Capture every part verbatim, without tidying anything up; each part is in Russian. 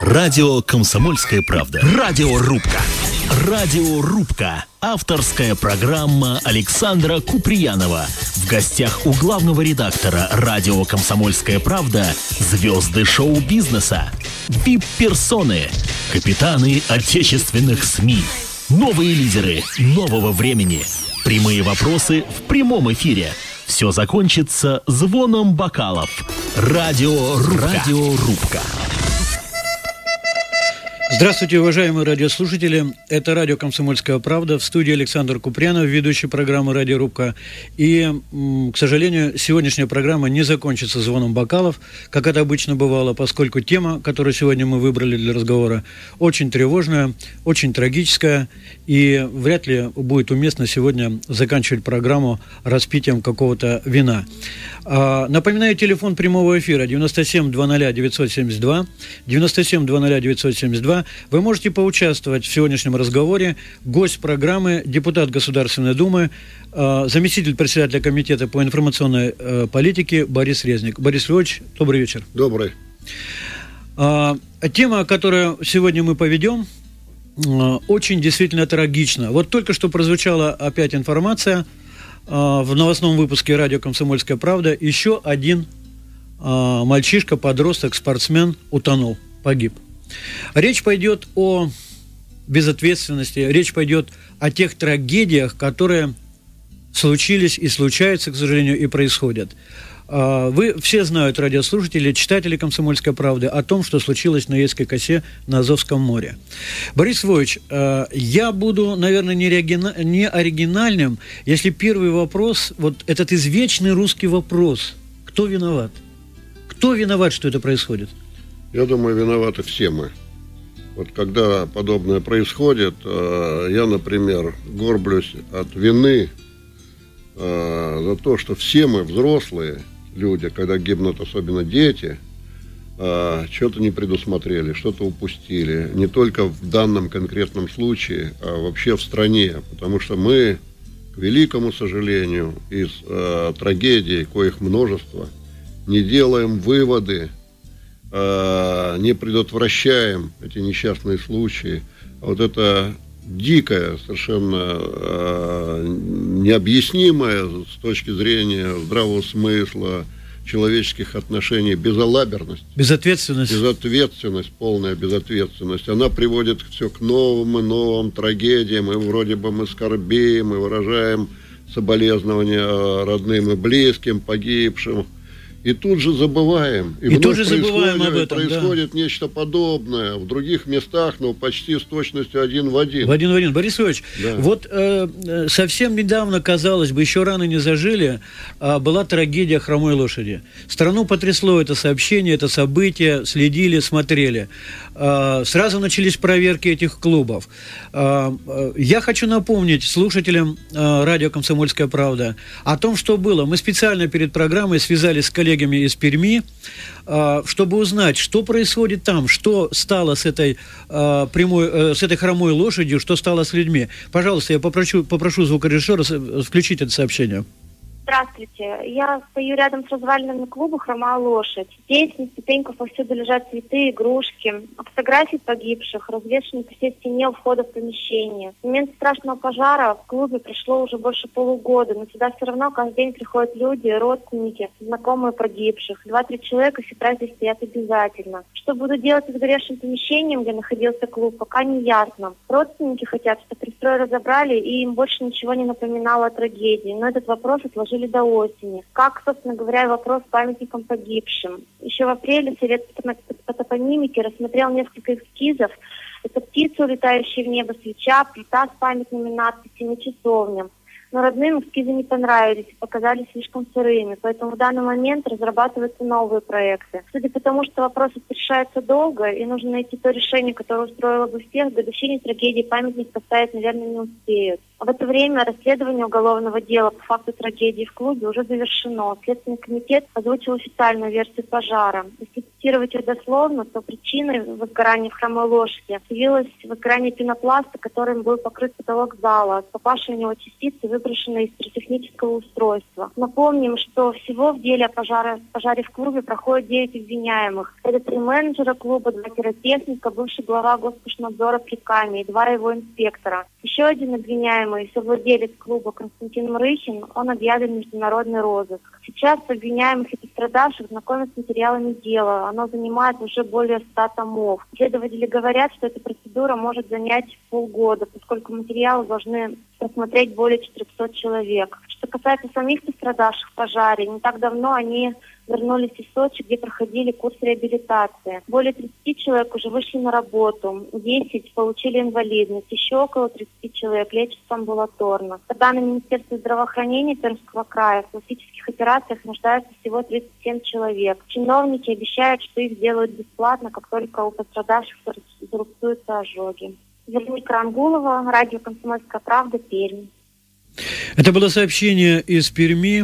Радио «Комсомольская правда». Радиорубка. Радиорубка. Авторская программа Александра Куприянова. В гостях у главного редактора радио «Комсомольская правда» звезды шоу-бизнеса, ви ай пи-персоны, капитаны отечественных СМИ, новые лидеры нового времени. Прямые вопросы в прямом эфире. Все закончится звоном бокалов. Радиорубка. Радиорубка. Здравствуйте, уважаемые радиослушатели. Это радио «Комсомольская правда». В студии Александр Куприянов, ведущий программы «Радиорубка». И, к сожалению, сегодняшняя программа не закончится звоном бокалов, как это обычно бывало, поскольку тема, которую сегодня мы выбрали для разговора, очень тревожная, очень трагическая. И вряд ли будет уместно сегодня заканчивать программу распитием какого-то вина. Напоминаю, телефон прямого эфира девяносто семь двадцать девятьсот семьдесят два, девяносто семь двадцать девятьсот семьдесят два. Вы можете поучаствовать в сегодняшнем разговоре. Гость программы, депутат Государственной Думы, заместитель председателя комитета по информационной политике Борис Резник. Борис Львович, добрый вечер. Добрый. Тема, которую сегодня мы поведем, очень действительно трагична. Вот только что прозвучала опять информация в новостном выпуске радио «Комсомольская правда». Еще один мальчишка, подросток, спортсмен утонул, погиб. Речь пойдет о безответственности, речь пойдет о тех трагедиях, которые случились и случаются, к сожалению, и происходят. Вы все знают, радиослушатели, читатели «Комсомольской правды», о том, что случилось на Ейской косе на Азовском море. Борис Львович, я буду, наверное, не, оригина... не оригинальным, если первый вопрос, вот этот извечный русский вопрос: кто виноват? Кто виноват, что это происходит? Я думаю, виноваты все мы. Вот когда подобное происходит, я, например, горблюсь от вины за то, что все мы, взрослые люди, когда гибнут особенно дети, что-то не предусмотрели, что-то упустили. Не только в данном конкретном случае, а вообще в стране. Потому что мы, к великому сожалению, из трагедий, коих множество, не делаем выводы, не предотвращаем эти несчастные случаи. А вот это дикое, совершенно необъяснимое с точки зрения здравого смысла, человеческих отношений, безалаберность. Безответственность. Безответственность, полная безответственность. Она приводит все к новым и новым трагедиям. И вроде бы мы скорбим и выражаем соболезнования родным и близким, погибшим. И тут же забываем. И, и тут же забываем об этом. Происходит да. нечто подобное в других местах, но почти с точностью один в один. В один в один. Борис Львович, да. вот э, совсем недавно, казалось бы, еще раны не зажили, а была трагедия хромой лошади. Страну потрясло это сообщение, это событие, следили, смотрели. А, сразу начались проверки этих клубов. А, я хочу напомнить слушателям а, радио «Комсомольская правда» о том, что было. Мы специально перед программой связались с коллегами из Перми, чтобы узнать, что происходит там, что стало с этой прямой, с этой хромой лошадью, что стало с людьми. Пожалуйста, я попрошу, попрошу звукорежиссера включить это сообщение. Здравствуйте. Я стою рядом с развалинами клуба «Хромая лошадь». Здесь на ступеньках повсюду лежат цветы, игрушки. Фотографии погибших развешаны по всей стене у входа в помещение. В момент страшного пожара в клубе прошло уже больше полугода, но сюда все равно каждый день приходят люди, родственники, знакомые погибших. Два-три человека всегда здесь стоят обязательно. Что буду делать с сгоревшим помещением, где находился клуб, пока не ясно. Родственники хотят, чтобы пристрой разобрали, и им больше ничего не напоминало о трагедии. Но этот вопрос отложили до осени. Как, собственно говоря, вопрос с памятником погибшим. Еще в апреле Совет по топонимике рассмотрел несколько эскизов. Это птицы, улетающие в небо, свеча, плита с памятными надписями, часовня. Но родным эскизы не понравились и показались слишком сырыми, поэтому в данный момент разрабатываются новые проекты. Судя по тому, что вопрос решается долго, и нужно найти то решение, которое устроило бы всех, к годовщине трагедии памятник поставить, наверное, не успеют. В это время расследование уголовного дела по факту трагедии в клубе уже завершено. Следственный комитет озвучил официальную версию пожара. Если цитировать ее дословно, то причиной возгорания в Хромой Лошади явилось возгорание пенопласта, которым был покрыт потолок зала, попавшие в него частицы, выброшенные из пиротехнического устройства. Напомним, что всего в деле о пожаре, пожаре в клубе проходит девять обвиняемых. Это три менеджера клуба, два пиротехника, бывший глава Госпошнадзора при Каме и два его инспектора. Еще один обвиняемый, совладелец клуба Константин Мрыхин, он объявлен в международный розыск. Сейчас обвиняемых и пострадавших знакомят с материалами дела. Оно занимает уже более ста томов. Следователи говорят, что эта процедура может занять полгода, поскольку материалы должны просмотреть более четырехсот человек. Что касается самих пострадавших в пожаре, не так давно они вернулись из Сочи, где проходили курс реабилитации. Более тридцати человек уже вышли на работу, десять получили инвалидность, еще около тридцати человек лечатся амбулаторно. По данным Министерства здравоохранения Пермского края, в пластических операциях нуждаются всего тридцать семь человек. Чиновники обещают, что их сделают бесплатно, как только у пострадавших зарубцуются ожоги. Вероника Рангулова, радио «Комсомольская правда», Пермь. Это было сообщение из Перми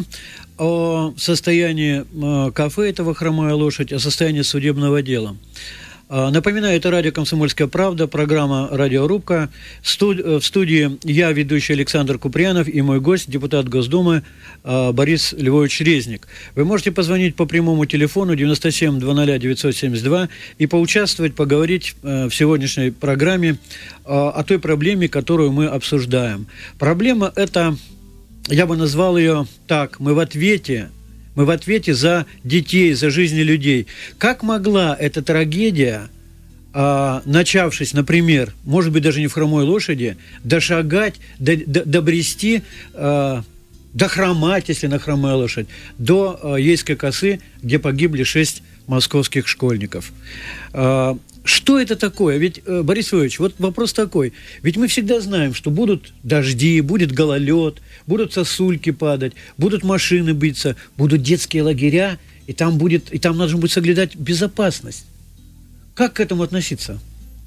о состоянии кафе этого «Хромая лошадь», о состоянии судебного дела. Напоминаю, это радио «Комсомольская правда», программа «Радиорубка». В студии я, ведущий Александр Куприянов, и мой гость, депутат Госдумы Борис Львович Резник. Вы можете позвонить по прямому телефону девяносто семь двадцать девятьсот семьдесят два и поучаствовать, поговорить в сегодняшней программе о той проблеме, которую мы обсуждаем. Проблема эта, я бы назвал ее так, мы в ответе... Мы в ответе за детей, за жизни людей. Как могла эта трагедия, э, начавшись, например, может быть, даже не в «Хромой лошади», дошагать, до, до, добрести, э, дохромать, если на «Хромая лошадь», до э, Ейской косы, где погибли шесть московских школьников? Э, Что это такое? Ведь, Борис Львович, вот вопрос такой. Ведь мы всегда знаем, что будут дожди, будет гололед, будут сосульки падать, будут машины биться, будут детские лагеря, и там, будет, и там нужно будет соблюдать безопасность. Как к этому относиться?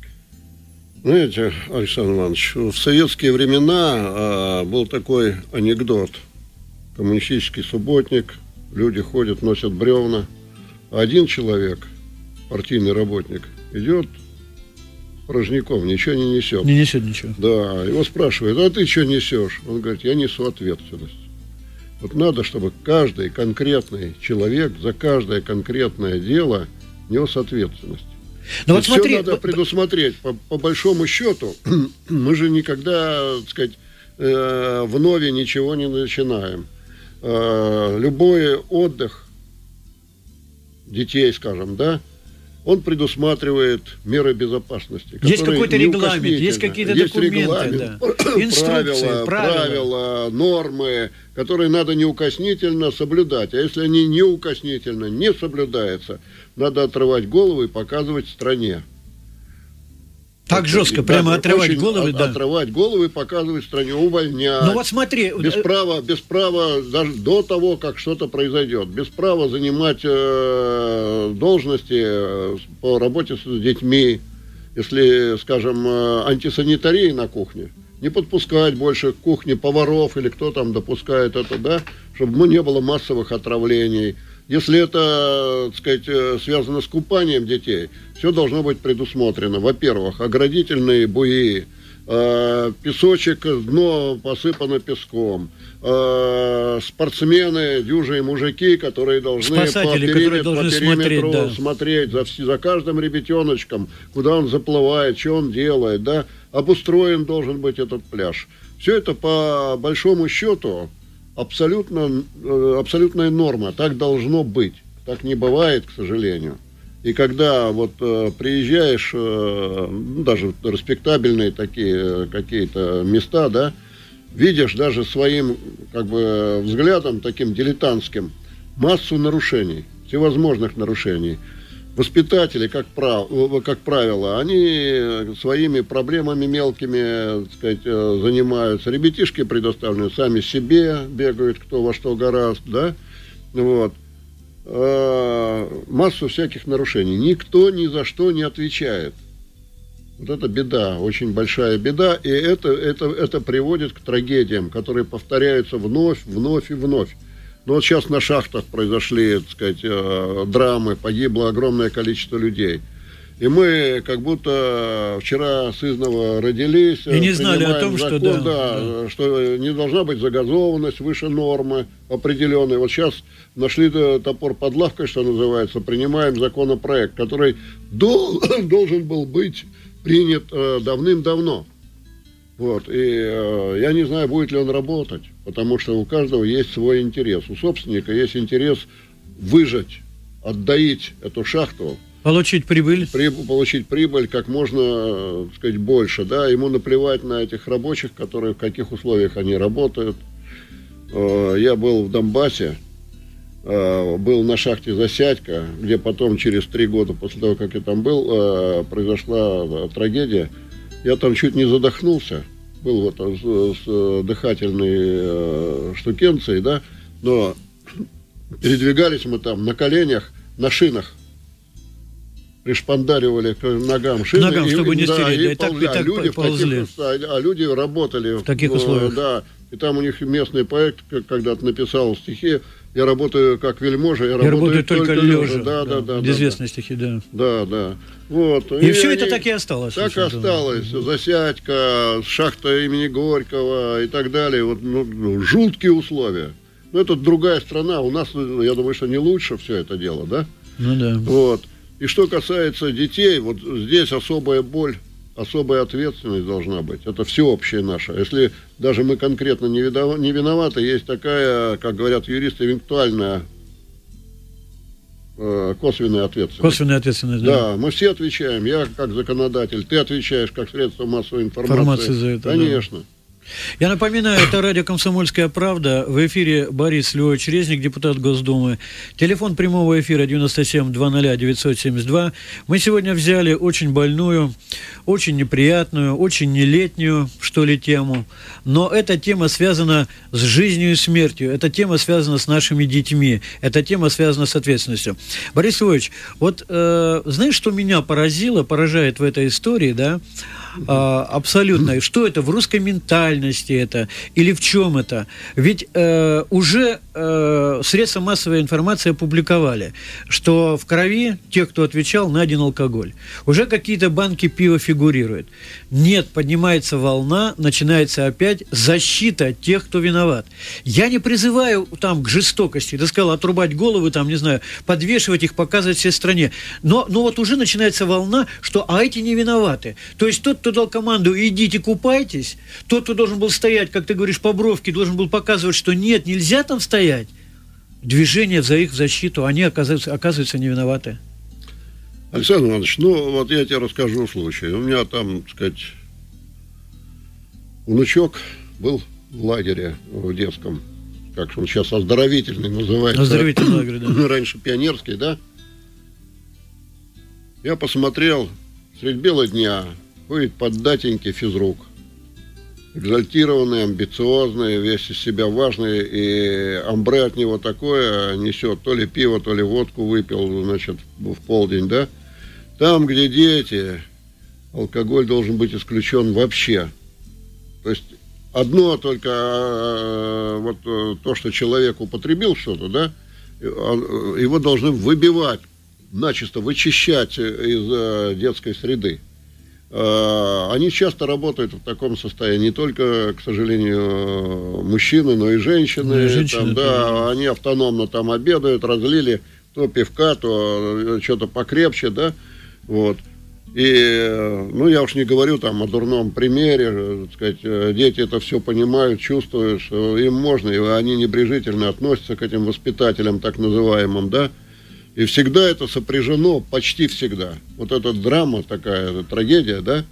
Знаете, Александр Иванович, в советские времена а, был такой анекдот. Коммунистический субботник, люди ходят, носят бревна. А один человек, партийный работник, идет порожняком, ничего не несет. Не несет ничего. Да, его спрашивают, а ты что несешь? Он говорит, я несу ответственность. Вот надо, чтобы каждый конкретный человек за каждое конкретное дело нес ответственность. Но вот смотри, все надо предусмотреть. По, по большому счету, мы же никогда, так сказать, э, вновь ничего не начинаем. Э, любой отдых детей, скажем, да, он предусматривает меры безопасности. Есть какой-то регламент, есть какие-то есть документы, да. Инструкции, правила, правила. правила, нормы, которые надо неукоснительно соблюдать. А если они неукоснительно не соблюдаются, надо отрывать голову и показывать стране. Так жестко, да, прямо отрывать головы, да. Отрывать головы и показывать стране, увольнять. Ну вот смотри. Без права, без права, даже до того, как что-то произойдет, без права занимать э, должности по работе с детьми, если, скажем, антисанитария на кухне, не подпускать больше к кухне поваров или кто там допускает это, да, чтобы не было массовых отравлений. Если это, так сказать, связано с купанием детей, все должно быть предусмотрено. Во-первых, оградительные буи, э, песочек, дно посыпано песком, э, спортсмены, дюжие мужики, которые должны Спасатели, по, периметр, которые должны по периметру смотреть, да. смотреть за, за каждым ребятеночком, куда он заплывает, что он делает, да, обустроен должен быть этот пляж. Все это по большому счету абсолютно, абсолютная норма. Так должно быть. Так не бывает, к сожалению. И когда вот э, приезжаешь, э, ну, даже респектабельные такие какие-то места, да, видишь даже своим как бы взглядом таким дилетантским массу нарушений, всевозможных нарушений. Воспитатели, как, прав, как правило, они своими проблемами мелкими, так сказать, занимаются. Ребятишки предоставлены сами себе, бегают кто во что гораст, да, вот. Массу всяких нарушений. Никто ни за что не отвечает. Вот это беда, очень большая беда, и это, это, это приводит к трагедиям, которые повторяются вновь, вновь и вновь. Но вот сейчас на шахтах произошли, так сказать, э, драмы, погибло огромное количество людей. И мы как будто вчера сызнова родились. И не знали о том, закон, что, да, да, да. что не должна быть загазованность выше нормы определенной. Вот сейчас нашли топор под лавкой, что называется, принимаем законопроект, который дол- должен был быть принят э, давным-давно. Вот. И э, я не знаю, будет ли он работать, потому что у каждого есть свой интерес. У собственника есть интерес выжать, отдаить эту шахту, Получить прибыль. При, получить прибыль как можно, так сказать, больше, да, ему наплевать на этих рабочих, которые, в каких условиях они работают. Я был в Донбассе, был на шахте «Засядька», где потом, через три года после того, как я там был, произошла трагедия. Я там чуть не задохнулся, был вот с, с дыхательной штукенцией, да, но передвигались мы там на коленях, на шинах. Пришпандаривали к ногам шины. К ногам, и, чтобы не да, стереть, и да, и так, ползли. и так а, люди ползли. В таких, а люди работали в таких условиях. Да, и там у них местный поэт когда-то написал стихи: я работаю как вельможа, я, я работаю, работаю только, только лежа. лежа. Да, да, да, да, известные да. стихи, да. Да, да. Вот. И, и все они, это так и осталось. Так и осталось. Засядька, шахта имени Горького и так далее. Вот, ну, жуткие условия. Но это другая страна. У нас, я думаю, что не лучше все это дело, да? Ну да. Вот. И что касается детей, вот здесь особая боль, особая ответственность должна быть. Это всеобщее наше. Если даже мы конкретно не виноваты, есть такая, как говорят юристы, эвентуальная э, косвенная ответственность. Косвенная ответственность, да. Да, мы все отвечаем. Я как законодатель, ты отвечаешь как средство массовой информации. Информация за это, конечно. Да. Я напоминаю, это радио «Комсомольская правда». В эфире Борис Львович Резник, депутат Госдумы. Телефон прямого эфира девяносто семь двадцать девятьсот семьдесят два. Мы сегодня взяли очень больную, очень неприятную, очень нелетнюю, что ли, тему. Но эта тема связана с жизнью и смертью. Эта тема связана с нашими детьми. Эта тема связана с ответственностью. Борис Львович, вот э, знаешь, что меня поразило, поражает в этой истории, да? А, абсолютно. Что это? В русской ментальности это? Или в чем это? Ведь э, уже э, средства массовой информации опубликовали, что в крови тех, кто отвечал, найден алкоголь. Уже какие-то банки пива фигурируют. Нет, поднимается волна, начинается опять защита тех, кто виноват. Я не призываю там к жестокости. Ты сказал, отрубать головы, там, не знаю, подвешивать их, показывать всей стране. Но, но вот уже начинается волна, что а эти не виноваты. То есть тот, кто дал команду «идите купайтесь», тот, кто должен был стоять, как ты говоришь, по бровке, должен был показывать, что нет, нельзя там стоять. Движение за их защиту, они оказываются, оказываются не виноваты. Александр Иванович, ну вот я тебе расскажу случай. У меня там, так сказать, внучок был в лагере в детском, как он сейчас оздоровительный называется. Оздоровительный лагерь, да. Раньше пионерский, да. Я посмотрел, средь бела дня ходит поддатенький физрук. Экзальтированный, амбициозный, весь из себя важный, и амбре от него такое несет, то ли пиво, то ли водку выпил, значит, в полдень, да. Там, где дети, алкоголь должен быть исключен вообще. То есть одно только вот то, что человек употребил что-то, да, его должны выбивать, начисто вычищать из детской среды. Они часто работают в таком состоянии, не только, к сожалению, мужчины, но и женщины. Ну, и женщины там, да, они автономно там обедают, разлили то пивка, то что-то покрепче, да, вот. И, ну, я уж не говорю там о дурном примере, так сказать, дети это все понимают, чувствуют, что им можно, и они небрежительно относятся к этим воспитателям, так называемым, да. И всегда это сопряжено, почти всегда. Вот эта драма такая, эта трагедия, да,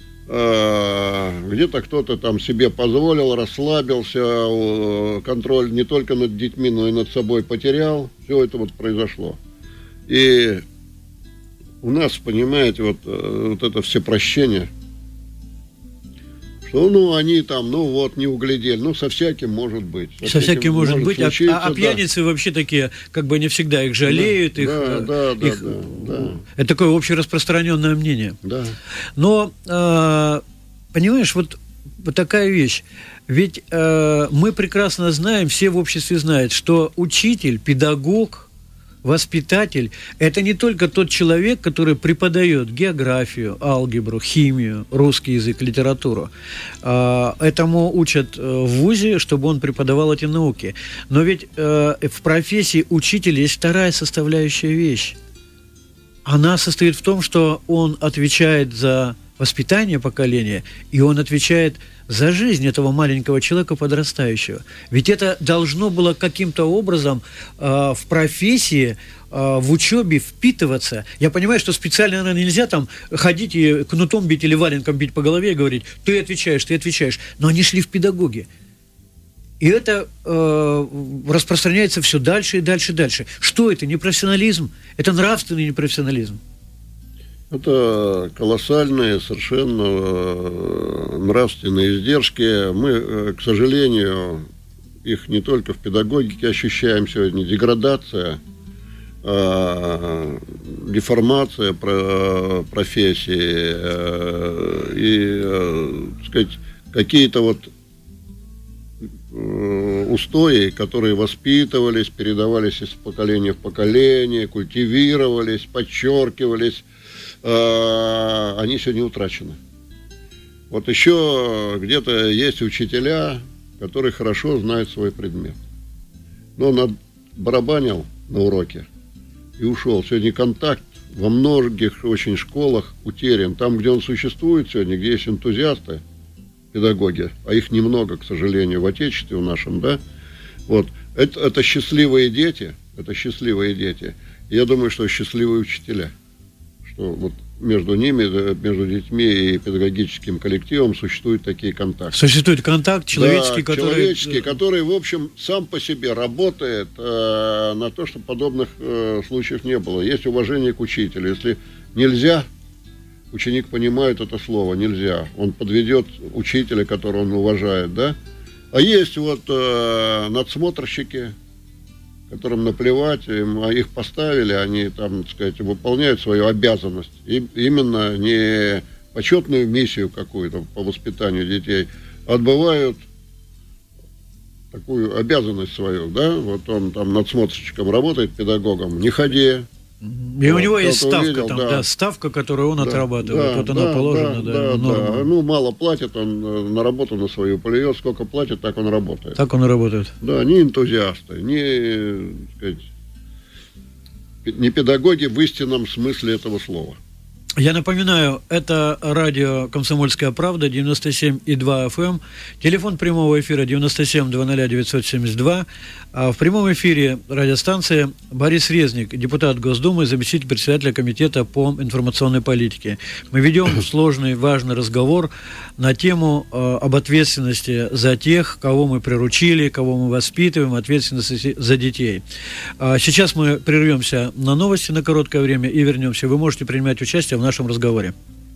где-то кто-то там себе позволил, расслабился, контроль не только над детьми, но и над собой потерял. Все это вот произошло. И у нас, понимаете, вот, вот это всепрощение, Что, ну, они там, ну, вот, не углядели. Ну, со всяким может быть. Со, со всяким может, может быть. А, а пьяницы да. вообще такие, как бы не всегда их жалеют. Да, их, да, да, их, да, да. Это такое общераспространенное мнение. Да. Но, э, понимаешь, вот, вот такая вещь. Ведь э, мы прекрасно знаем, все в обществе знают, что учитель, педагог, воспитатель – это не только тот человек, который преподает географию, алгебру, химию, русский язык, литературу. Этому учат в вузе, чтобы он преподавал эти науки. Но ведь в профессии учителя есть вторая составляющая вещь. Она состоит в том, что он отвечает за воспитание поколения, и он отвечает за жизнь этого маленького человека подрастающего. Ведь это должно было каким-то образом э, в профессии, э, в учебе впитываться. Я понимаю, что специально, наверное, нельзя там ходить и кнутом бить или валенком бить по голове и говорить, ты отвечаешь, ты отвечаешь. Но они шли в педагоги. И это э, распространяется все дальше и дальше и дальше. Что это? Непрофессионализм? Это нравственный непрофессионализм. Это колоссальные совершенно нравственные издержки. Мы, к сожалению, их не только в педагогике ощущаем сегодня. Деградация, деформация профессии и, так сказать, какие-то вот устои, которые воспитывались, передавались из поколения в поколение, культивировались, подчеркивались, они сегодня утрачены. Вот еще где-то есть учителя, которые хорошо знают свой предмет. Но он барабанил на уроке и ушел. Сегодня контакт во многих очень школах утерян. Там, где он существует сегодня, где есть энтузиасты, педагоги, а их немного, к сожалению, в Отечестве в нашем, да, вот, это, это счастливые дети, это счастливые дети. И я думаю, что счастливые учителя. Вот между ними, между детьми и педагогическим коллективом существуют такие контакты. Существует контакт человеческий, да, который... человеческий, который, в общем, сам по себе работает э, на то, чтобы подобных э, случаев не было. Есть уважение к учителю. Если нельзя, ученик понимает это слово, нельзя. Он подведет учителя, которого он уважает, да? А есть вот э, надсмотрщики, которым наплевать, им, а их поставили, они там, так сказать, выполняют свою обязанность. И именно не почетную миссию какую-то по воспитанию детей, а отбывают такую обязанность свою, да, вот он там надсмотрщиком работает, педагогом, не ходи. И вот, у него есть ставка, увидел, там, да. Да, ставка, которую он да, отрабатывает, да, вот она да, положена, да, да, да, да. Ну, мало платит, он на работу на свою плюет, сколько платит, так он работает. Так он и работает. Да, не энтузиасты, не, так сказать, не педагоги в истинном смысле этого слова. Я напоминаю, это радио «Комсомольская правда», девяносто семь и два эф эм, телефон прямого эфира девяносто семь двадцать девятьсот семьдесят два, а в прямом эфире радиостанции Борис Резник, депутат Госдумы, заместитель председателя комитета по информационной политике. Мы ведем сложный, важный разговор на тему э, об ответственности за тех, кого мы приручили, кого мы воспитываем, ответственности за детей. А сейчас мы прервемся на новости на короткое время и вернемся. Вы можете принимать участие в нашем разговоре.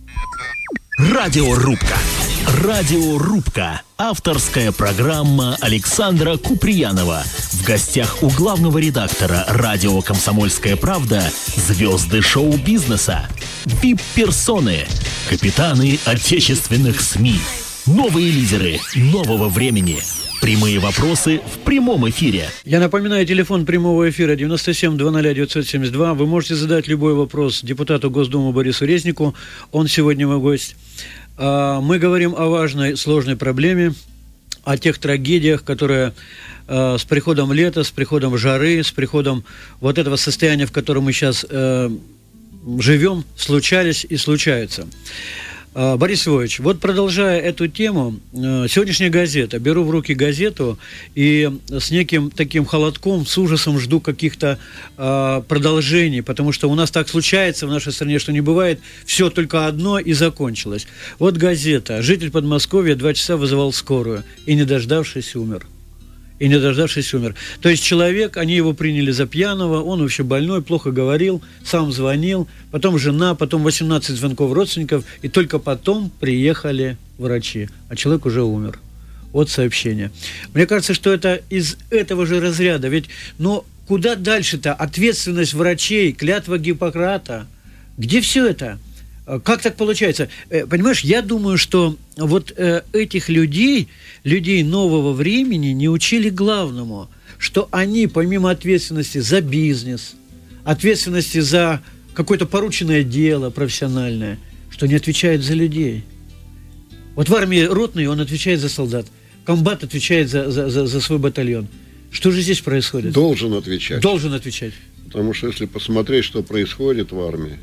Радиорубка. Радиорубка. Авторская программа Александра Куприянова. В гостях у главного редактора радио «Комсомольская правда» звезды шоу-бизнеса, ви ай пи-персоны, капитаны отечественных СМИ, новые лидеры нового времени. Прямые вопросы в прямом эфире. Я напоминаю, телефон прямого эфира девяносто семь двадцать девятьсот семьдесят два. Вы можете задать любой вопрос депутату Госдумы Борису Резнику. Он сегодня мой гость. Мы говорим о важной, сложной проблеме, о тех трагедиях, которые с приходом лета, с приходом жары, с приходом вот этого состояния, в котором мы сейчас живем, случались и случаются. Борис Львович, вот продолжая эту тему, сегодняшняя газета, беру в руки газету и с неким таким холодком, с ужасом жду каких-то э, продолжений, потому что у нас так случается в нашей стране, что не бывает все только одно и закончилось. Вот газета, житель Подмосковья два часа вызывал скорую и, не дождавшись, умер. И не дождавшись, умер. То есть человек, они его приняли за пьяного, он вообще больной, плохо говорил, сам звонил, потом жена, потом восемнадцать звонков родственников, и только потом приехали врачи, а человек уже умер. Вот сообщение. Мне кажется, что это из этого же разряда. Ведь, но куда дальше-то? Ответственность врачей, клятва Гиппократа. Где все это? Как так получается? Понимаешь, я думаю, что вот э, этих людей, людей нового времени, не учили главному, что они, помимо ответственности за бизнес, ответственности за какое-то порученное дело профессиональное, что не отвечают за людей. Вот в армии ротный, он отвечает за солдат. Комбат отвечает за, за, за, за свой батальон. Что же здесь происходит? Должен отвечать. Должен отвечать. Потому что если посмотреть, что происходит в армии,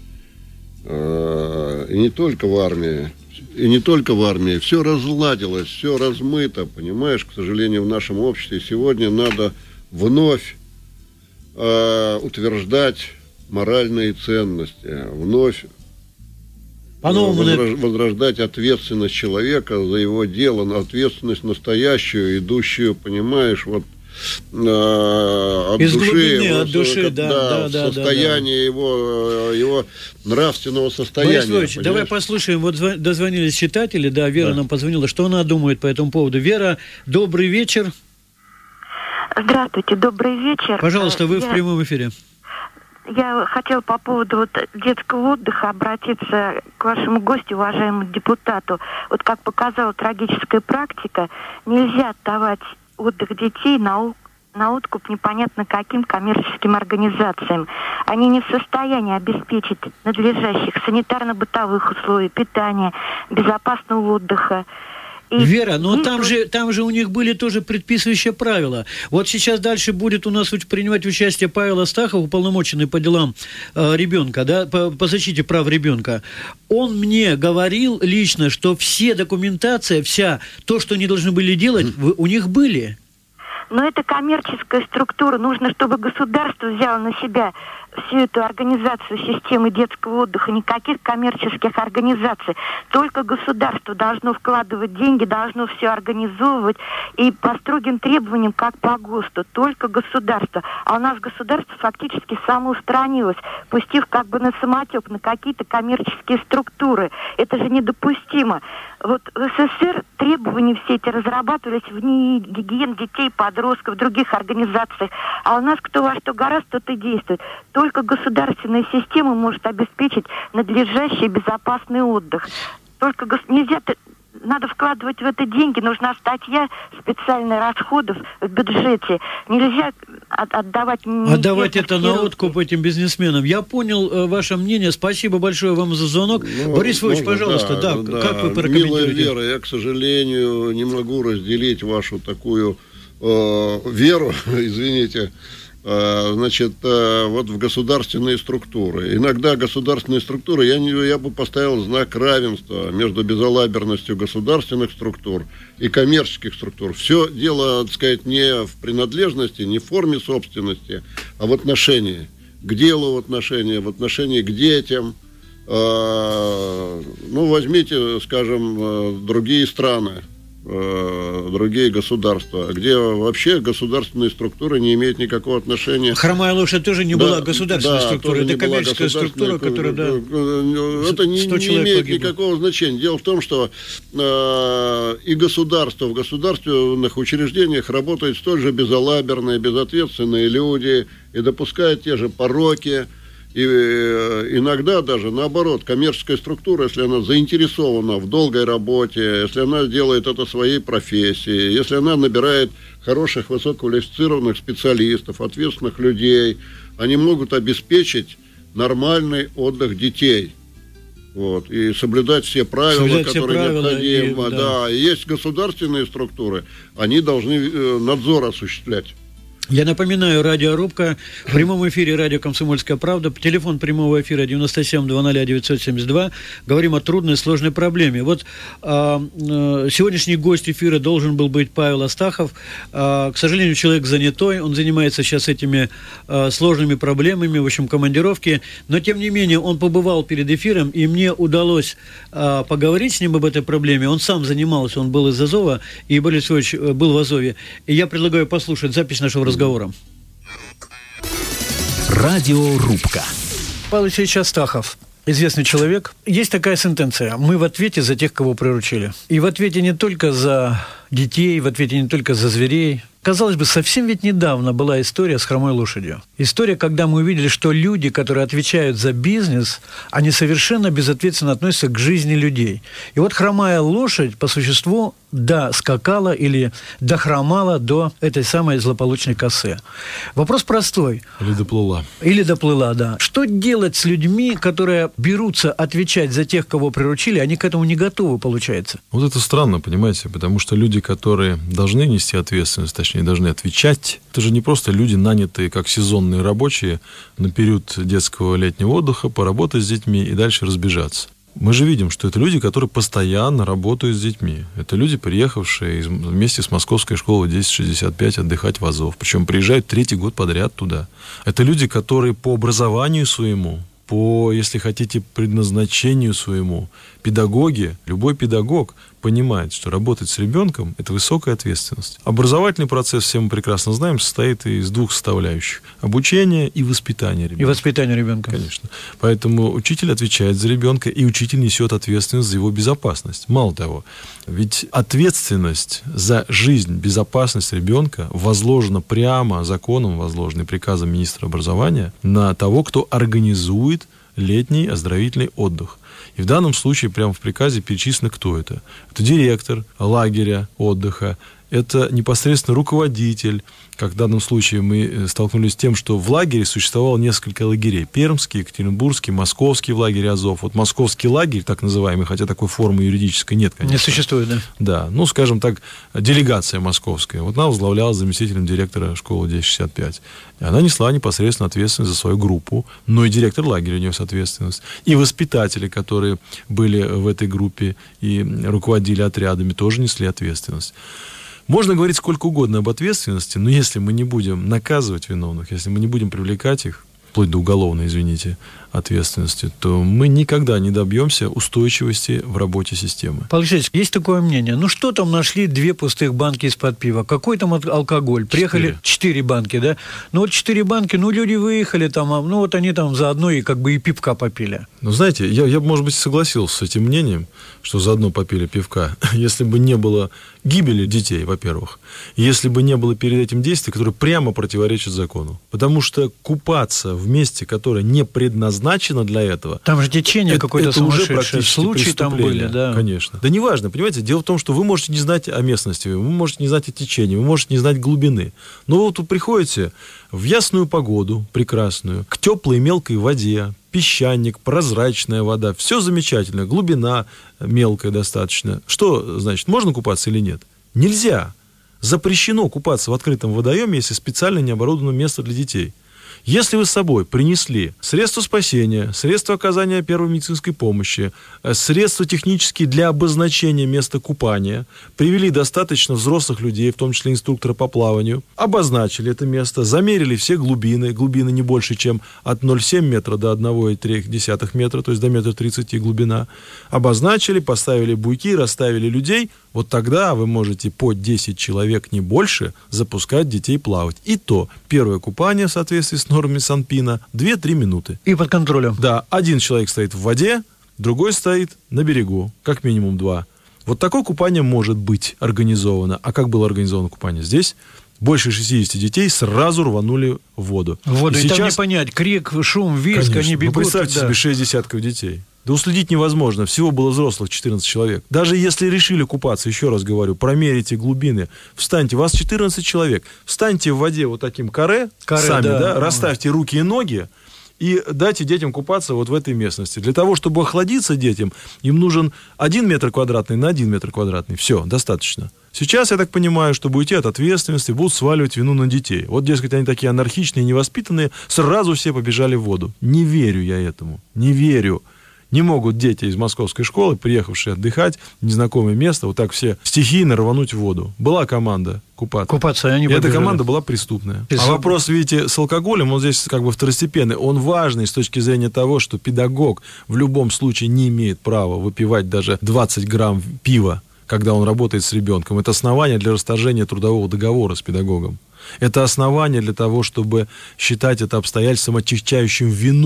э, и не только в армии, и не только в армии, все разладилось, все размыто, понимаешь, к сожалению, в нашем обществе. Сегодня надо вновь э, утверждать моральные ценности, вновь По-новому возрож, возрождать ответственность человека за его дело, ответственность настоящую, идущую, понимаешь, вот э, от из души, глубины, вот, от души, как, да, да, да, да, состояние да. его, его нравственного состояния. Борис Львович, давай послушаем, вот дозвонились читатели, да, Вера да. нам позвонила, что она думает по этому поводу. Вера, добрый вечер. Здравствуйте, добрый вечер. Пожалуйста, вы Я... в прямом эфире. Я хотела по поводу вот детского отдыха обратиться к вашему гостю, уважаемому депутату. Вот как показала трагическая практика, нельзя отдавать отдых детей на, на откуп непонятно каким коммерческим организациям. Они не в состоянии обеспечить надлежащих санитарно-бытовых условий, питания, безопасного отдыха. И Вера, но там же, там же у них были тоже предписывающие правила. Вот сейчас дальше будет у нас принимать участие Павел Астахов, уполномоченный по делам э, ребенка, да, по, по защите прав ребенка. Он мне говорил лично, что все документация, вся, то, что они должны были делать, mm. у них были. Но это коммерческая структура. Нужно, чтобы государство взяло на себя всю эту организацию системы детского отдыха. Никаких коммерческих организаций. Только государство должно вкладывать деньги, должно все организовывать. И по строгим требованиям, как по ГОСТу. Только государство. А у нас государство фактически самоустранилось, пустив как бы на самотек, на какие-то коммерческие структуры. Это же недопустимо. Вот в СССР требования все эти разрабатывались в НИИ, гигиен детей, подростков, в других организациях. А у нас кто во что гораздо, тот и действует. Только государственная система может обеспечить надлежащий безопасный отдых. Только гос... нельзя... Надо вкладывать в это деньги. Нужна статья специальных расходов в бюджете. Нельзя от, отдавать... Отдавать это на откуп этим бизнесменам. Я понял э, ваше мнение. Спасибо большое вам за звонок. Ну, Борис Ильич, пожалуйста, да, да, как вы прокомментируете? Милая Вера, я, к сожалению, не могу разделить вашу такую э, веру, извините, значит, вот в государственные структуры. Иногда государственные структуры, я, не, я бы поставил знак равенства между безалаберностью государственных структур и коммерческих структур. Все дело, так сказать, не в принадлежности, не в форме собственности, а в отношении к делу, в отношении, в отношении к детям. Ну, возьмите, скажем, другие страны, другие государства, где вообще государственные структуры не имеют никакого отношения. Хромая лошадь тоже не да, была государственной да, структурой, это коммерческая структура, которая, да, это не, не имеет погибло. никакого значения. Дело в том, что э, и государство, в государственных учреждениях работают столь же безалаберные, безответственные люди и допускают те же пороки. И иногда даже наоборот, коммерческая структура, если она заинтересована в долгой работе, если она делает это своей профессией, если она набирает хороших, высококвалифицированных специалистов, ответственных людей, они могут обеспечить нормальный отдых детей. Вот, и соблюдать все правила, соблюдать которые все правила необходимы. И, да. Да, и есть государственные структуры, они должны надзор осуществлять. Я напоминаю, радиорубка, в прямом эфире радио «Комсомольская правда», телефон прямого эфира девяносто семь двадцать девятьсот семьдесят два. Говорим о трудной, сложной проблеме. Вот а, а, сегодняшний гость эфира должен был быть Павел Астахов. А, к сожалению, человек занятой, он занимается сейчас этими а, сложными проблемами, в общем, командировки. Но, тем не менее, он побывал перед эфиром, и мне удалось а, поговорить с ним об этой проблеме. Он сам занимался, он был из Азова, и Борис Ильич был в Азове. И я предлагаю послушать запись нашего разговора. разговором. Радиорубка. Павел Алексеевич Астахов. известный человек. Есть такая сентенция: мы в ответе за тех, кого приручили. И в ответе не только за детей, в ответе не только за зверей. Казалось бы, совсем ведь недавно была история с хромой лошадью. История, когда мы увидели, что люди, которые отвечают за бизнес, они совершенно безответственно относятся к жизни людей. И вот хромая лошадь, по существу, да, скакала или дохромала до этой самой злополучной косы. Вопрос простой. Или доплыла. Или доплыла, да. Что делать с людьми, которые берутся отвечать за тех, кого приручили, они к этому не готовы, получается? Вот это странно, понимаете, потому что люди, которые должны нести ответственность, точнее, должны отвечать, это же не просто люди, нанятые как сезонные рабочие на период детского летнего отдыха, поработать с детьми и дальше разбежаться. Мы же видим, что это люди, которые постоянно работают с детьми. Это люди, приехавшие из, вместе с Московской школы десять шестьдесят пять отдыхать в Азов. Причем приезжают третий год подряд туда. Это люди, которые по образованию своему, по, если хотите, предназначению своему, педагоги, любой педагог понимает, что работать с ребенком – это высокая ответственность. Образовательный процесс, все мы прекрасно знаем, состоит из двух составляющих – обучение и воспитание ребенка. И воспитание ребенка. Конечно. Поэтому учитель отвечает за ребенка, и учитель несет ответственность за его безопасность. Мало того, ведь ответственность за жизнь, безопасность ребенка возложена прямо законом, возложена приказом министра образования на того, кто организует летний оздоровительный отдых. И в данном случае прямо в приказе перечислено, кто это. Это директор лагеря отдыха, это непосредственно руководитель. Как в данном случае мы столкнулись с тем, что в лагере существовало несколько лагерей. Пермский, Екатеринбургский, Московский в лагере Азов. Вот Московский лагерь, так называемый, хотя такой формы юридической нет, конечно. Не существует, да? Да, ну, скажем так, делегация московская. Вот она возглавлялась заместителем директора школы десять шестьдесят пять. И она несла непосредственно ответственность за свою группу, но и директор лагеря нес ответственность. И воспитатели, которые были в этой группе и руководили отрядами, тоже несли ответственность. Можно говорить сколько угодно об ответственности, но если мы не будем наказывать виновных, если мы не будем привлекать их, вплоть до уголовной, извините, ответственности, то мы никогда не добьемся устойчивости в работе системы. Павел Алексеевич, есть такое мнение. Ну что там нашли две пустых банки из-под пива? Какой там алкоголь? Приехали четыре банки, да? Ну вот четыре банки, ну люди выехали там, ну вот они там заодно и как бы и пивка попили. Ну знаете, я, я бы, может быть, согласился с этим мнением, что заодно попили пивка, если бы не было гибели детей, во-первых, и если бы не было перед этим действий, которые прямо противоречат закону. Потому что купаться в месте, которое не предназначено для этого. Там же течение какое-то сумасшедшее. Случаи там были, да. Конечно. Да неважно, понимаете, дело в том, что вы можете не знать о местности, вы можете не знать о течении, вы можете не знать глубины. Но вот вы приходите в ясную погоду, прекрасную, к теплой мелкой воде, песчаник, прозрачная вода, все замечательно, глубина мелкая достаточно. Что значит, можно купаться или нет? Нельзя. Запрещено купаться в открытом водоеме, если специально не оборудовано место для детей. Если вы с собой принесли средства спасения, средства оказания первой медицинской помощи, средства технические для обозначения места купания, привели достаточно взрослых людей, в том числе инструктора по плаванию, обозначили это место, замерили все глубины, глубины не больше, чем от ноль целых семь метра до одна целая три десятых метра, то есть до метра тридцати глубина, обозначили, поставили буйки, расставили людей, вот тогда вы можете по десять человек, не больше, запускать детей плавать. И то первое купание в соответствии с нормами Санпина две-три минуты. И под контролем. Да, один человек стоит в воде, другой стоит на берегу, как минимум два. Вот такое купание может быть организовано. А как было организовано купание здесь? Больше шестидесяти детей сразу рванули в воду. В воду, и, и сейчас... там не понять, крик, шум, визг, Конечно. они бегут. Вы представьте да. себе шесть десятков детей. Да уследить невозможно. Всего было взрослых четырнадцать человек. Даже если решили купаться, еще раз говорю, промерите глубины, встаньте, вас четырнадцать человек, встаньте в воде вот таким каре, каре сами, да, да, расставьте руки и ноги, и дайте детям купаться вот в этой местности. Для того, чтобы охладиться детям, им нужен один метр квадратный на один метр квадратный. Все, достаточно. Сейчас, я так понимаю, чтобы уйти от ответственности, будут сваливать вину на детей. Вот, дескать, они такие анархичные, невоспитанные, сразу все побежали в воду. Не верю я этому. Не верю. Не могут дети из московской школы, приехавшие отдыхать в незнакомое место, вот так все стихийно рвануть в воду. Была команда купаться. Купаться, они и побежали. эта команда была преступная. И а с... вопрос, видите, с алкоголем, он здесь как бы второстепенный. Он важный с точки зрения того, что педагог в любом случае не имеет права выпивать даже двадцать грамм пива, когда он работает с ребенком. Это основание для расторжения трудового договора с педагогом. Это основание для того, чтобы считать это обстоятельством, отягчающим вину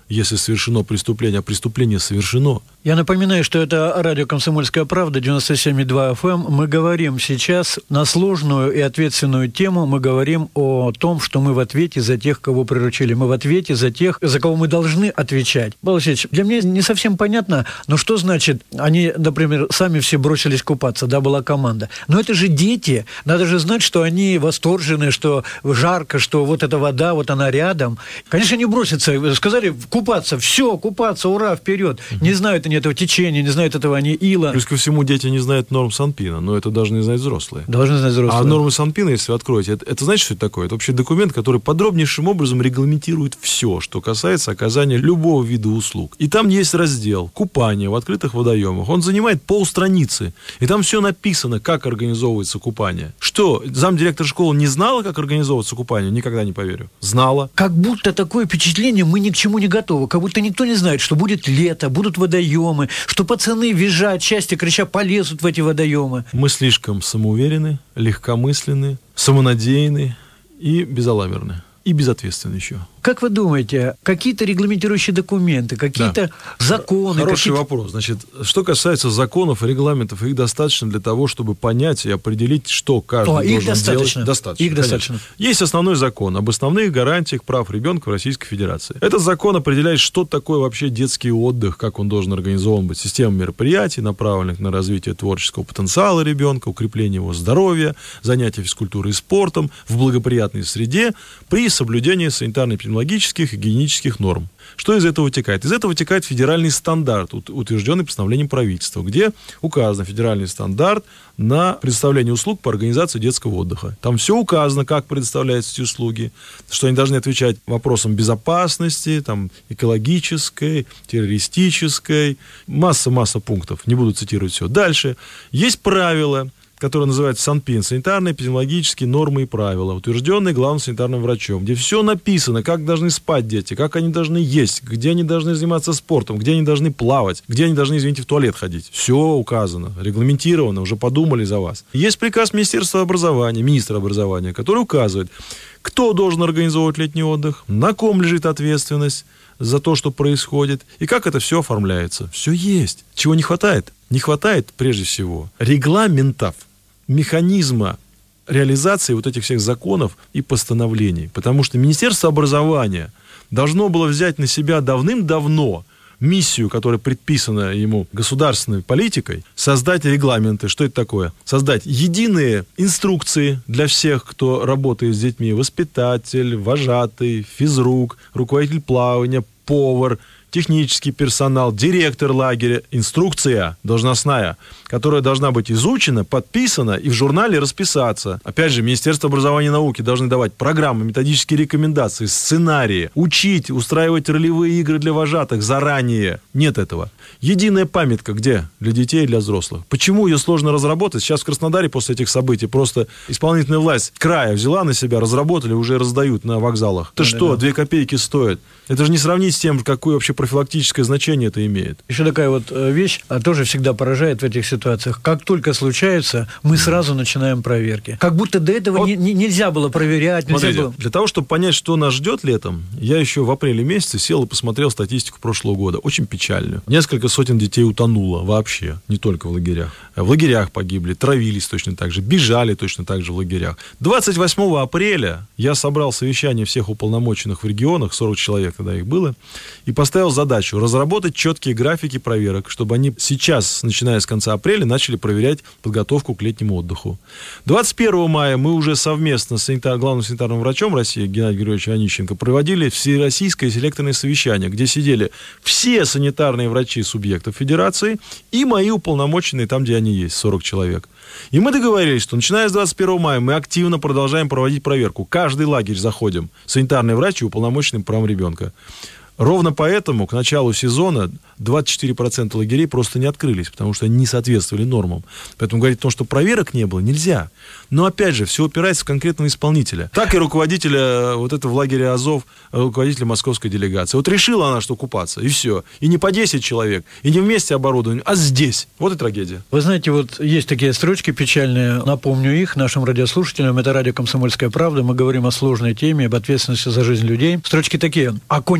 если совершено преступление, а преступление совершено. Я напоминаю, что это радио «Комсомольская правда», девяносто семь и два эф эм. Мы говорим сейчас на сложную и ответственную тему. Мы говорим о том, что мы в ответе за тех, кого приручили. Мы в ответе за тех, за кого мы должны отвечать. Павел Алексеевич, для меня не совсем понятно, но что значит, они, например, сами все бросились купаться, да, была команда. Но это же дети. Надо же знать, что они восторжены, что жарко, что вот эта вода, вот она рядом. Конечно, не бросятся. Сказали купаться. Все, купаться, ура, вперед. Mm-hmm. Не знают они этого течения, не знают этого они ила. Плюс ко всему, дети не знают норм Санпина, но это должны знать взрослые. Должны знать взрослые. А нормы Санпина, если вы откроете, это, это знаете, что это такое? Это вообще документ, который подробнейшим образом регламентирует все, что касается оказания любого вида услуг. И там есть раздел «Купание в открытых водоемах». Он занимает полстраницы. И там все написано, как организовывается купание. Что, замдиректор школы не знала, как организовывается купание? Никогда не поверю. Знала. Как будто такое впечатление, мы ни к чему не готовы. Как будто никто не знает, что будет лето, будут водоемы, что пацаны, визжа от счастья, крича, полезут в эти водоемы. Мы слишком самоуверены, легкомысленны, самонадеянны и безалаберны. И безответственны еще. Как вы думаете, какие-то регламентирующие документы, какие-то да. законы? Хороший какие-то... вопрос. Значит, что касается законов и регламентов, их достаточно для того, чтобы понять и определить, что каждый О, должен их достаточно. делать. Достаточно. Их достаточно. Есть основной закон об основных гарантиях прав ребенка в Российской Федерации. Этот закон определяет, что такое вообще детский отдых, как он должен организован быть, система мероприятий, направленных на развитие творческого потенциала ребенка, укрепление его здоровья, занятия физкультурой и спортом в благоприятной среде при соблюдении санитарно-эпидемиологических и гигиенических норм. Что из этого вытекает? Из этого вытекает федеральный стандарт, утвержденный постановлением правительства, где указан федеральный стандарт на предоставление услуг по организации детского отдыха. Там все указано, как предоставляются эти услуги, что они должны отвечать вопросам безопасности, там, экологической, террористической, масса-масса пунктов. Не буду цитировать все. Дальше. Есть правила, который называется Санпин, санитарные, эпидемиологические нормы и правила, утвержденные главным санитарным врачом, где все написано, как должны спать дети, как они должны есть, где они должны заниматься спортом, где они должны плавать, где они должны, извините, в туалет ходить. Все указано, регламентировано, уже подумали за вас. Есть приказ Министерства образования, министра образования, который указывает, кто должен организовывать летний отдых, на ком лежит ответственность за то, что происходит, и как это все оформляется. Все есть. Чего не хватает? Не хватает, прежде всего, регламентов, механизма реализации вот этих всех законов и постановлений. Потому что Министерство образования должно было взять на себя давным-давно миссию, которая предписана ему государственной политикой, создать регламенты. Что это такое? Создать единые инструкции для всех, кто работает с детьми. Воспитатель, вожатый, физрук, руководитель плавания, повар, технический персонал, директор лагеря. Инструкция должностная, которая должна быть изучена, подписана и в журнале расписаться. Опять же, Министерство образования и науки должны давать программы, методические рекомендации, сценарии, учить, устраивать ролевые игры для вожатых заранее. Нет этого. Единая памятка где? Для детей и для взрослых. Почему ее сложно разработать? Сейчас в Краснодаре после этих событий просто исполнительная власть края взяла на себя, разработали, уже раздают на вокзалах. Это да, что, да. две копейки стоит? Это же не сравнить с тем, какое вообще профилактическое значение это имеет. Еще такая вот вещь, а тоже всегда поражает в этих ситуациях. Как только случается, мы сразу начинаем проверки. Как будто до этого вот, не, не, нельзя было проверять. Нельзя смотрите, было... Для того, чтобы понять, что нас ждет летом, я еще в апреле месяце сел и посмотрел статистику прошлого года. Очень печальную. Несколько сотен детей утонуло вообще, не только в лагерях. В лагерях погибли, травились точно так же, бежали точно так же в лагерях. двадцать восьмого апреля я собрал совещание всех уполномоченных в регионах, сорок человек тогда их было, и поставил задачу разработать четкие графики проверок, чтобы они сейчас, начиная с конца апреля, начали проверять подготовку к летнему отдыху. двадцать первого мая мы уже совместно с санитар, главным санитарным врачом России Геннадием Григорьевичем Онищенко проводили всероссийское селекторное совещание, где сидели все санитарные врачи субъектов федерации и мои уполномоченные там, где они есть, сорок человек. И мы договорились, что начиная с двадцать первого мая мы активно продолжаем проводить проверку. Каждый лагерь заходим, санитарный врач и уполномоченный по правам ребенка. Ровно поэтому к началу сезона двадцать четыре процента лагерей просто не открылись, потому что они не соответствовали нормам. Поэтому говорить о том, что проверок не было, нельзя. Но, опять же, все упирается в конкретного исполнителя. Так и руководителя вот этого лагеря Азов, руководителя московской делегации. Вот решила она, что купаться, и все. И не по десять человек, и не вместе оборудование, а здесь. Вот и трагедия. Вы знаете, вот есть такие строчки печальные, напомню их нашим радиослушателям. Это радио «Комсомольская правда». Мы говорим о сложной теме, об ответственности за жизнь людей. Строчки такие. «О коне все скажет,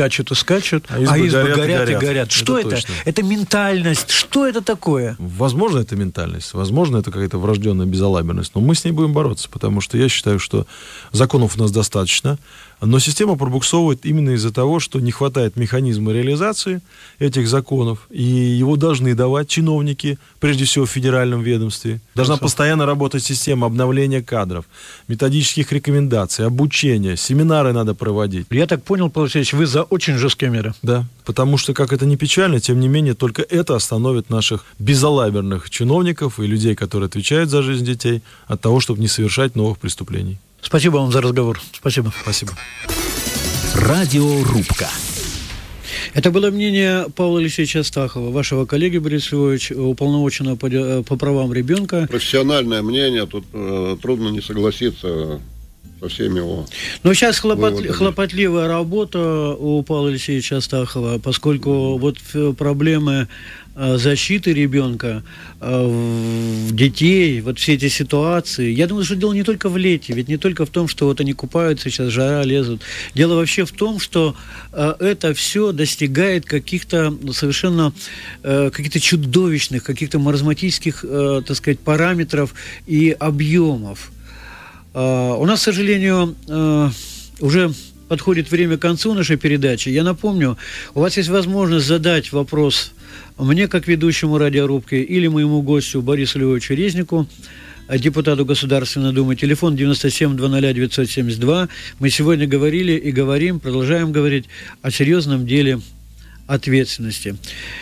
скачут и скачут, а избы, а избы горят, горят, горят и горят. горят. Что это? Это? это ментальность. Что это такое? Возможно, это ментальность. Возможно, это какая-то врожденная безалаберность. Но мы с ней будем бороться, потому что я считаю, что законов у нас достаточно. Но система пробуксовывает именно из-за того, что не хватает механизма реализации этих законов, и его должны давать чиновники, прежде всего в федеральном ведомстве. Должна Хорошо. постоянно работать система обновления кадров, методических рекомендаций, обучения, семинары надо проводить. Я так понял, Павел Алексеевич, вы за очень жесткие меры. Да, потому что, как это ни печально, тем не менее, только это остановит наших безалаберных чиновников и людей, которые отвечают за жизнь детей, от того, чтобы не совершать новых преступлений. Спасибо вам за разговор. Спасибо. Спасибо. Радиорубка. Это было мнение Павла Алексеевича Астахова, вашего коллеги, Борис Львович, уполномоченного по, по правам ребенка. Профессиональное мнение, тут э, трудно не согласиться со всеми его. Но сейчас хлопот, хлопотливая работа у Павла Алексеевича Астахова, поскольку вот проблемы защиты ребенка, детей, вот все эти ситуации. Я думаю, что дело не только в лете, ведь не только в том, что вот они купаются, сейчас жара, лезут. Дело вообще в том, что это все достигает каких-то совершенно каких-то чудовищных, каких-то маразматических, так сказать, параметров и объемов. У нас, к сожалению, уже подходит время к концу нашей передачи. Я напомню, у вас есть возможность задать вопрос мне, как ведущему радиорубки, или моему гостю Борису Львовичу Резнику, депутату Государственной Думы. Телефон девяносто семь двадцать девятьсот семьдесят два. Мы сегодня говорили и говорим, продолжаем говорить о серьезном деле ответственности.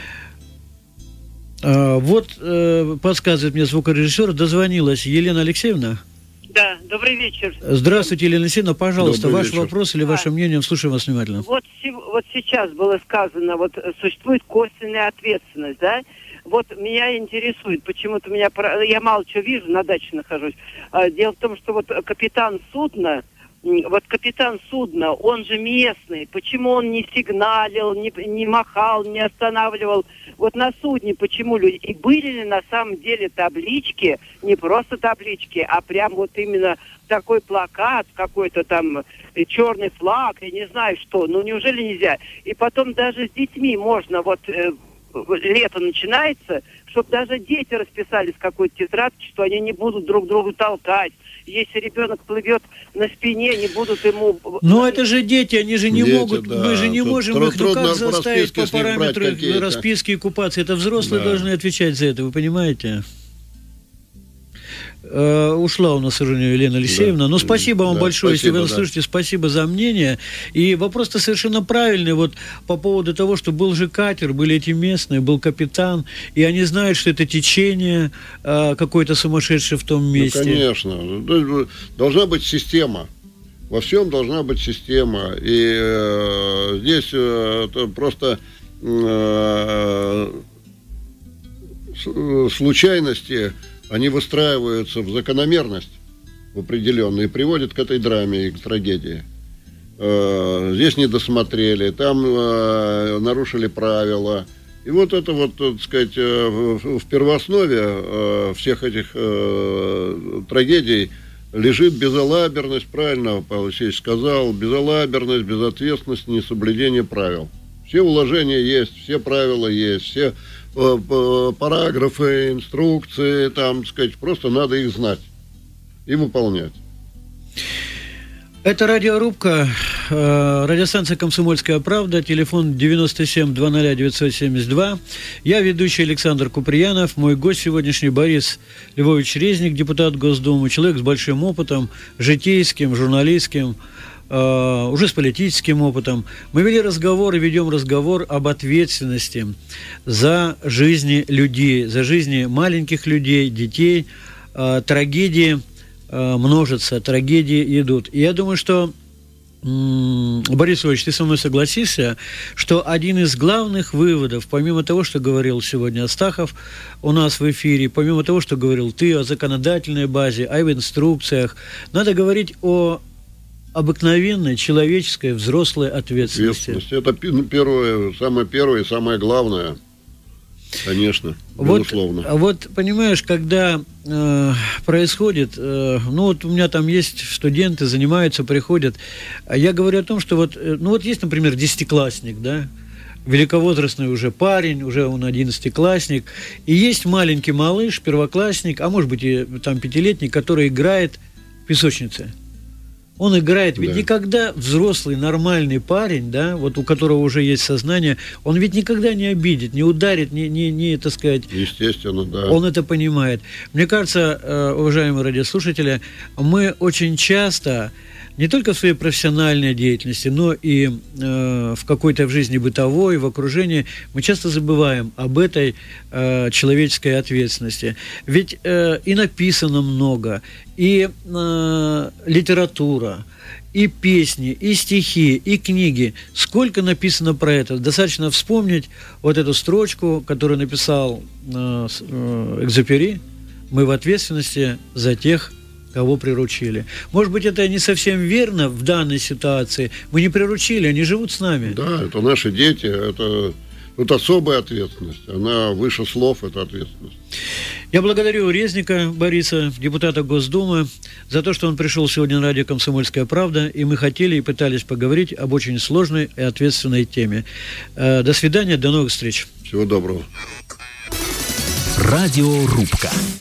Вот подсказывает мне звукорежиссер, дозвонилась Елена Алексеевна. Да, добрый вечер. Здравствуйте, Елена Алексеевна. Пожалуйста, добрый ваш вечер. вопрос или ваше а, мнение, слушаем вас внимательно. Вот, вот сейчас было сказано, вот существует косвенная ответственность, да? Вот меня интересует, почему-то меня, я мало чего вижу, на даче нахожусь. Дело в том, что вот капитан судна, вот капитан судна, он же местный, почему он не сигналил, не, не махал, не останавливал? Вот на судне почему люди... И были ли на самом деле таблички, не просто таблички, а прям вот именно такой плакат, какой-то там черный флаг, я не знаю что, ну неужели нельзя? И потом даже с детьми можно, вот э, лето начинается, чтобы даже дети расписались в какой-то тетрадке, что они не будут друг другу толкать. Если ребенок плывет на спине, не будут ему... Но это же дети, они же не дети, могут, да. мы же не Тут можем их, ну как заставить по параметру расписки и купации? Это взрослые да. должны отвечать за это, вы понимаете? Uh, ушла у нас, к сожалению, Елена Алексеевна. Да. Но спасибо вам да, большое, спасибо, если вы нас да. слышите. Спасибо за мнение. И вопрос-то совершенно правильный. Вот по поводу того, что был же катер, были эти местные, был капитан, и они знают, что это течение uh, какое-то сумасшедшее в том месте. Ну, конечно. Должна быть система. Во всем должна быть система. И э, здесь э, это просто э, случайности, они выстраиваются в закономерность в определенную и приводят к этой драме и к трагедии. Э, здесь не досмотрели, там э, нарушили правила. И вот это вот, так сказать, э, в, в первооснове э, всех этих э, трагедий лежит безалаберность, правильно Павел Алексеевич сказал, безалаберность, безответственность, несоблюдение правил. Все уложения есть, все правила есть, все параграфы, инструкции, там, так сказать, просто надо их знать и выполнять. Это радиорубка, радиостанция «Комсомольская правда», телефон девяносто семь двадцать девятьсот семьдесят два. Я ведущий Александр Куприянов, мой гость сегодняшний Борис Львович Резник, депутат Госдумы, человек с большим опытом, житейским, журналистским, Uh, уже с политическим опытом. Мы вели разговор и ведем разговор об ответственности за жизни людей, за жизни маленьких людей, детей. Uh, трагедии uh, множатся, трагедии идут. И я думаю, что, м- Борис Ильич, ты со мной согласишься, что один из главных выводов, помимо того, что говорил сегодня Астахов у нас в эфире, помимо того, что говорил ты о законодательной базе, о инструкциях, надо говорить о обыкновенной, человеческой, взрослой ответственности. Ответственность. Это первое, самое первое и самое главное. Конечно, вот, безусловно. Вот, понимаешь, когда э, происходит, э, ну вот у меня там есть студенты, занимаются, приходят, я говорю о том, что вот, ну вот есть, например, десятиклассник, да, великовозрастный уже парень, уже он одиннадцатиклассник, и есть маленький малыш, первоклассник, а может быть и там пятилетний, который играет в песочнице. Он играет, ведь да. никогда взрослый, нормальный парень, да, вот у которого уже есть сознание, он ведь никогда не обидит, не ударит, не, не, не так сказать... Естественно, да. Он это понимает. Мне кажется, уважаемые радиослушатели, мы очень часто, не только в своей профессиональной деятельности, но и э, в какой-то в жизни бытовой, в окружении, мы часто забываем об этой э, человеческой ответственности. Ведь э, и написано много, и э, литература, и песни, и стихи, и книги. Сколько написано про это? Достаточно вспомнить вот эту строчку, которую написал э, э, Экзюпери: «Мы в ответственности за тех, кого приручили». Может быть, это не совсем верно в данной ситуации. Мы не приручили, они живут с нами. Да, это наши дети, это, это особая ответственность. Она выше слов, это ответственность. Я благодарю Резника Бориса, депутата Госдумы, за то, что он пришел сегодня на радио «Комсомольская правда», и мы хотели и пытались поговорить об очень сложной и ответственной теме. До свидания, до новых встреч. Всего доброго. Радиорубка.